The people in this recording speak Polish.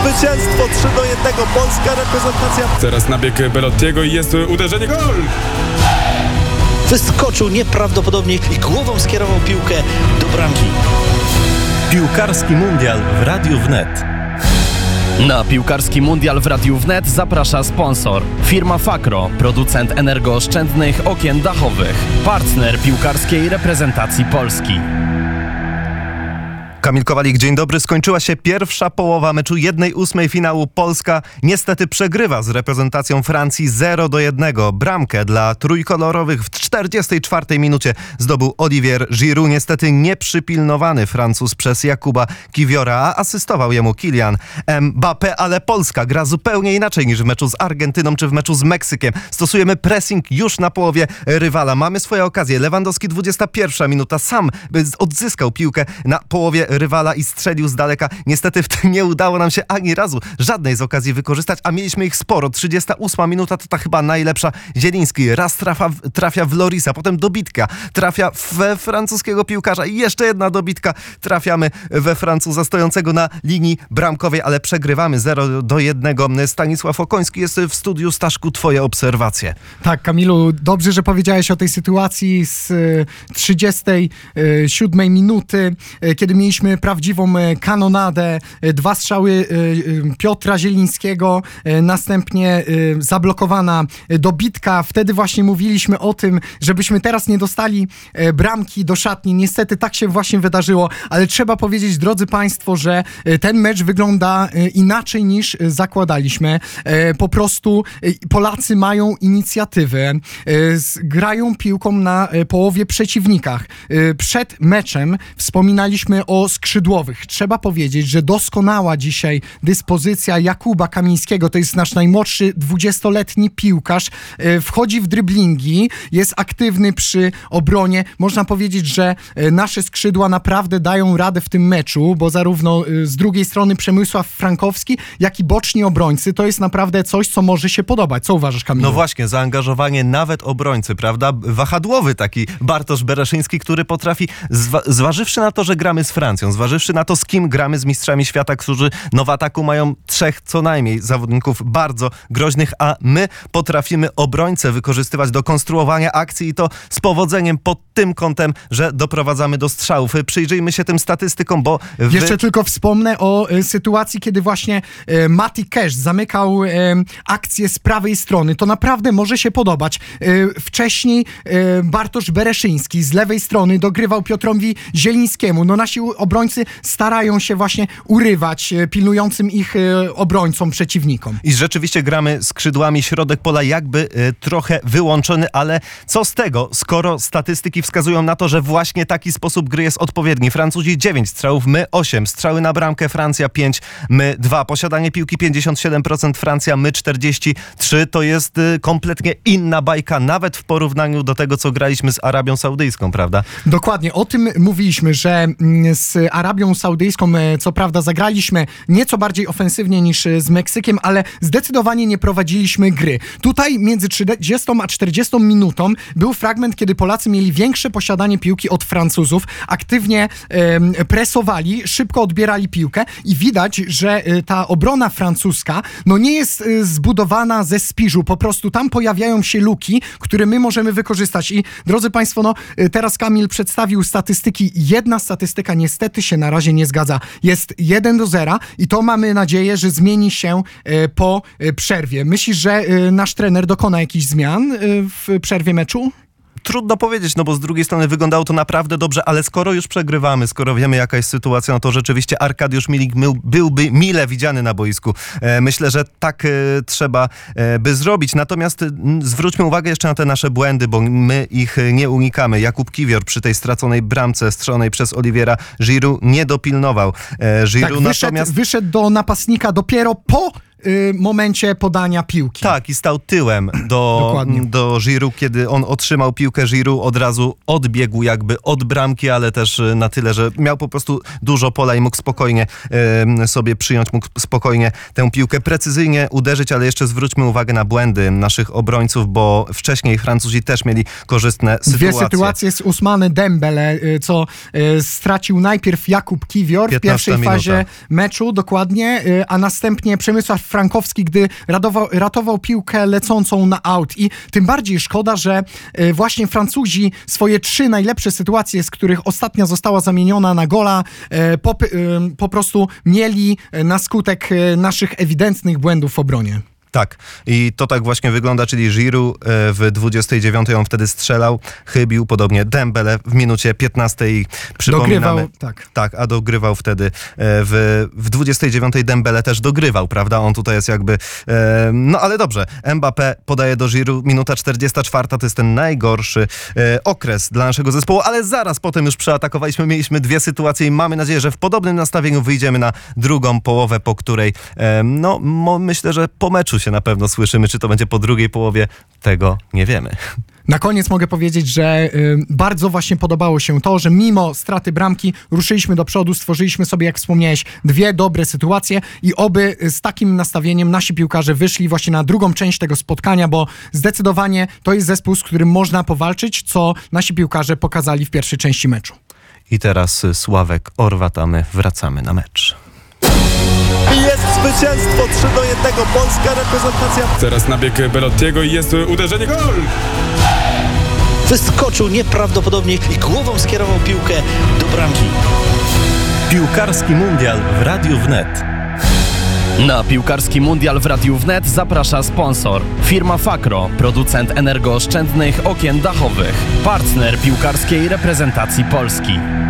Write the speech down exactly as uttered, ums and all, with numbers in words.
zwycięstwo trzy do jednego. Polska reprezentacja. Teraz nabieg Belottiego i jest uderzenie, gol! Wyskoczył nieprawdopodobnie i głową skierował piłkę do bramki. Piłkarski Mundial w Radiu Wnet. Na Piłkarski Mundial w Radiu Wnet zaprasza sponsor. Firma Fakro, producent energooszczędnych okien dachowych. Partner piłkarskiej reprezentacji Polski. Kamil Kowalik, dzień dobry. Skończyła się pierwsza połowa meczu jednej ósmej finału. Polska niestety przegrywa z reprezentacją Francji zero do jednego. Bramkę dla trójkolorowych w czterdziestej czwartej minucie zdobył Olivier Giroud. Niestety nieprzypilnowany Francuz przez Jakuba Kiwiora, a asystował jemu Kylian Mbappé, ale Polska gra zupełnie inaczej niż w meczu z Argentyną czy w meczu z Meksykiem. Stosujemy pressing już na połowie rywala. Mamy swoje okazje. Lewandowski, dwudziesta pierwsza minuta, sam odzyskał piłkę na połowie rywala i strzelił z daleka. Niestety w tym nie udało nam się ani razu żadnej z okazji wykorzystać, a mieliśmy ich sporo. trzydziesta ósma minuta to ta chyba najlepsza. Zieliński raz trafia, trafia w Lorisa, potem dobitka, trafia we francuskiego piłkarza i jeszcze jedna dobitka. Trafiamy we Francuza stojącego na linii bramkowej, ale przegrywamy zero do jednego. Stanisław Okoński jest w studiu. Staszku, twoje obserwacje. Tak, Kamilu, dobrze, że powiedziałeś o tej sytuacji z trzydziestej siódmej minuty, kiedy mieliśmy prawdziwą kanonadę, dwa strzały Piotra Zielińskiego, następnie zablokowana dobitka. Wtedy właśnie mówiliśmy o tym, żebyśmy teraz nie dostali bramki do szatni. Niestety tak się właśnie wydarzyło, ale trzeba powiedzieć, drodzy Państwo, że ten mecz wygląda inaczej niż zakładaliśmy. Po prostu Polacy mają inicjatywę, grają piłką na połowie przeciwnikach. Przed meczem wspominaliśmy o skrzydłowych. Trzeba powiedzieć, że doskonała dzisiaj dyspozycja Jakuba Kamińskiego. To jest nasz najmłodszy dwudziestoletni piłkarz. Wchodzi w driblingi, jest aktywny przy obronie. Można powiedzieć, że nasze skrzydła naprawdę dają radę w tym meczu, bo zarówno z drugiej strony Przemysław Frankowski, jak i boczni obrońcy to jest naprawdę coś, co może się podobać. Co uważasz, Kamil? No właśnie, zaangażowanie nawet obrońcy, prawda? Wahadłowy taki Bartosz Bereszyński, który potrafi, zwa- zważywszy na to, że gramy z Francją, zważywszy na to, z kim gramy, z mistrzami świata, którzy no w ataku mają trzech co najmniej zawodników bardzo groźnych, a my potrafimy obrońcę wykorzystywać do konstruowania akcji i to z powodzeniem pod tym kątem, że doprowadzamy do strzałów. Przyjrzyjmy się tym statystykom, bo... Wy... Jeszcze tylko wspomnę o y, sytuacji, kiedy właśnie y, Mati Cash zamykał y, akcję z prawej strony. To naprawdę może się podobać. Y, wcześniej y, Bartosz Bereszyński z lewej strony dogrywał Piotrowi Zielińskiemu. No nasi obrońcy starają się właśnie urywać y, pilnującym ich y, obrońcom, przeciwnikom. I rzeczywiście gramy skrzydłami, środek pola jakby y, trochę wyłączony, ale co z tego, skoro statystyki wskazują na to, że właśnie taki sposób gry jest odpowiedni. Francuzi dziewięć strzałów, my osiem. Strzały na bramkę, Francja pięć, my dwa. Posiadanie piłki pięćdziesiąt siedem procent Francja, my czterdzieści trzy procent. To jest y, kompletnie inna bajka, nawet w porównaniu do tego, co graliśmy z Arabią Saudyjską, prawda? Dokładnie, o tym mówiliśmy, że z Arabią Saudyjską co prawda zagraliśmy nieco bardziej ofensywnie niż z Meksykiem, ale zdecydowanie nie prowadziliśmy gry. Tutaj między trzydziestą a czterdziestą minutą był fragment, kiedy Polacy mieli większe posiadanie piłki od Francuzów, aktywnie e, presowali, szybko odbierali piłkę i widać, że e, ta obrona francuska no nie jest e, zbudowana ze spiżu, po prostu tam pojawiają się luki, które my możemy wykorzystać i drodzy Państwo, no e, teraz Kamil przedstawił statystyki. Jedna statystyka niestety się na razie nie zgadza. Jest jeden do zera i to mamy nadzieję, że zmieni się e, po e, przerwie. Myślisz, że e, nasz trener dokona jakichś zmian e, w przerwie meczu? Trudno powiedzieć, no bo z drugiej strony wyglądało to naprawdę dobrze, ale skoro już przegrywamy, skoro wiemy jaka jest sytuacja, no to rzeczywiście Arkadiusz Milik byłby mile widziany na boisku. E, myślę, że tak e, trzeba e, by zrobić. Natomiast e, zwróćmy uwagę jeszcze na te nasze błędy, bo my ich nie unikamy. Jakub Kiwior przy tej straconej bramce strzelonej przez Oliviera Giroud nie dopilnował. E, Giroud tak, wyszedł, natomiast... wyszedł do napastnika dopiero po y, momencie podania piłki. Tak, i stał tyłem do, Dokładnie. do Giroud, kiedy on otrzymał piłkę. Giroud od razu odbiegł jakby od bramki, ale też y, na tyle, że miał po prostu dużo pola i mógł spokojnie y, sobie przyjąć, mógł spokojnie tę piłkę precyzyjnie uderzyć, ale jeszcze zwróćmy uwagę na błędy naszych obrońców, bo wcześniej Francuzi też mieli korzystne sytuacje. Dwie sytuacje z Ousmane Dembele, y, co y, stracił najpierw Jakub Kiwior w pierwszej minuta. fazie meczu, dokładnie, y, a następnie Przemysław Frankowski, gdy radował, ratował piłkę lecącą na aut. I tym bardziej szkoda, że y, właśnie Francuzi swoje trzy najlepsze sytuacje, z których ostatnia została zamieniona na gola, y, po, y, po prostu mieli na skutek y, naszych ewidentnych błędów w obronie. Tak, i to tak właśnie wygląda, czyli Giroud e, w dwudziestej dziewiątej on wtedy strzelał, chybił, podobnie Dembele w minucie piętnastej przypominamy. Dogrywał, tak. Tak, a dogrywał wtedy e, w, w dwudziestej dziewiątej Dembele też dogrywał, prawda? On tutaj jest jakby, e, no ale dobrze, Mbappé podaje do Giroud, minuta czterdziesta czwarta to jest ten najgorszy e, okres dla naszego zespołu, ale zaraz potem już przeatakowaliśmy, mieliśmy dwie sytuacje i mamy nadzieję, że w podobnym nastawieniu wyjdziemy na drugą połowę, po której, e, no mo, myślę, że po meczu się na pewno słyszymy. Czy to będzie po drugiej połowie? Tego nie wiemy. Na koniec mogę powiedzieć, że y, bardzo właśnie podobało się to, że mimo straty bramki ruszyliśmy do przodu, stworzyliśmy sobie, jak wspomniałeś, dwie dobre sytuacje i oby z takim nastawieniem nasi piłkarze wyszli właśnie na drugą część tego spotkania, bo zdecydowanie to jest zespół, z którym można powalczyć, co nasi piłkarze pokazali w pierwszej części meczu. I teraz Sławek Orwat, a my wracamy na mecz. I jest zwycięstwo trzy do jednego. Polska reprezentacja. Teraz nabieg Belottiego i jest uderzenie, gol! Wyskoczył nieprawdopodobnie i głową skierował piłkę do bramki. Piłkarski Mundial w Radiu Wnet. Na piłkarski mundial w Radiu Wnet zaprasza sponsor. Firma Fakro, producent energooszczędnych okien dachowych. Partner piłkarskiej reprezentacji Polski.